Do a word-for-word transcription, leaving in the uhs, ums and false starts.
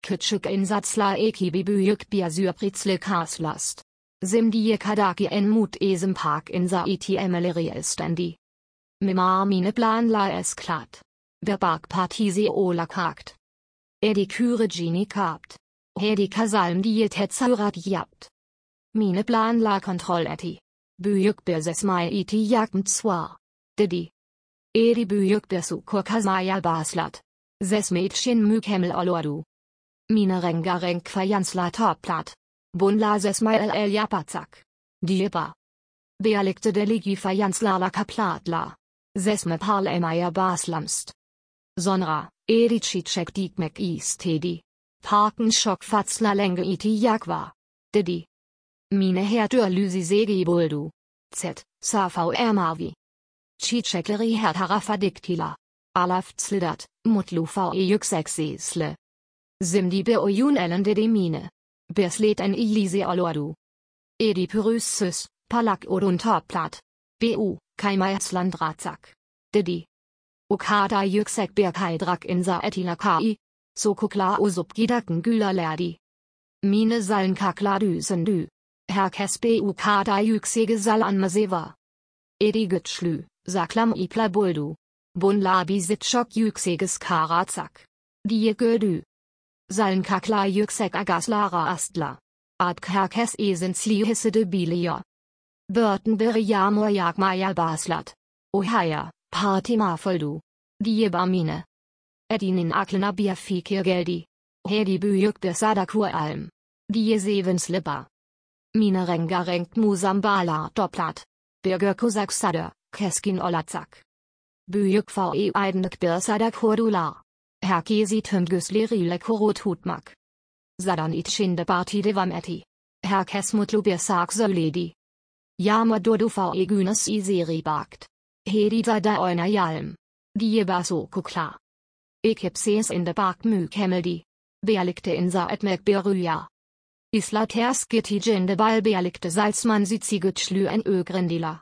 küçük insatsla ekibi büyük bir sürprizle karşılaştı. Şimdiyekadaki en muhteşem park insa itimeleri istendi. Mimar mine planla es klart. Ver parkpartisi olakakt. Edi küregini kapt. Hedi kazalm diet hetsurat japt. Mine planla kontrolleti. Büyük bir zesmai iti yakm zwar. Dedi. Edi büyük bir sukurkazmaya baslat. Zesmädchen mükemmel olordu. Mine rengarenk fajansla topplat. Bunla zesmael el japatsak. Diepa. Bealikte deligi fajansla la kaplatla. Zesme parlemaya baslamst. Sonra, edi cicek dikmek istedi. Parken schock fatsla lenge iti jakva. Dedi. Mine hertürlysi segi buldu. Z, savr marvi. Cicekeri hertarafadiktila. Alaftslidat, mutlu v yüksexisle. Simdi be oyun elende de mine. Beslet en ilise olordu. Edi pyryssus, palak odun topplat. Bu, kaimaetslandratsak. Dedi. Okada yüksek bir kaydrak insa etilakai. So kukla usupgidaken gülerlerdi. Mine sallen kakladüsendü. Herkes bu kada yüksege sal anmaseva. Edi gütschlü, saklam ipla buldu. Bunlabi sitschok yükseges karatsak. Die gödü. Sallen kakla yüksek agaslara astla. Ad herkes esensli hissede bilia. Börten beri jamur jakmaya baslat. Ohaya, partima foldu. Die barmine. Edinin aklena bir fikir geldi. Hedi büyük bir sadakur alm. Die sevenslipper. Mine rengarenk musambala dopplat. Birger kozaksader, keskin olatsak. Büyük ve aydınlık bir sadakurdular. Herkesi tümgüslerile korotutmak. Sadan içinde partide vam eti. Herkes mutlu bir sak söyledi. Yağmur durdu ve güneş izeri bakt. Hedi da oyna yalm. Die var så klar. Ik heb ses in de bak mükemmeldi. Bealikte insa etmek berüja. Isla tersket hijende bal bealikte salzman sitzige tschlü en ögrendila.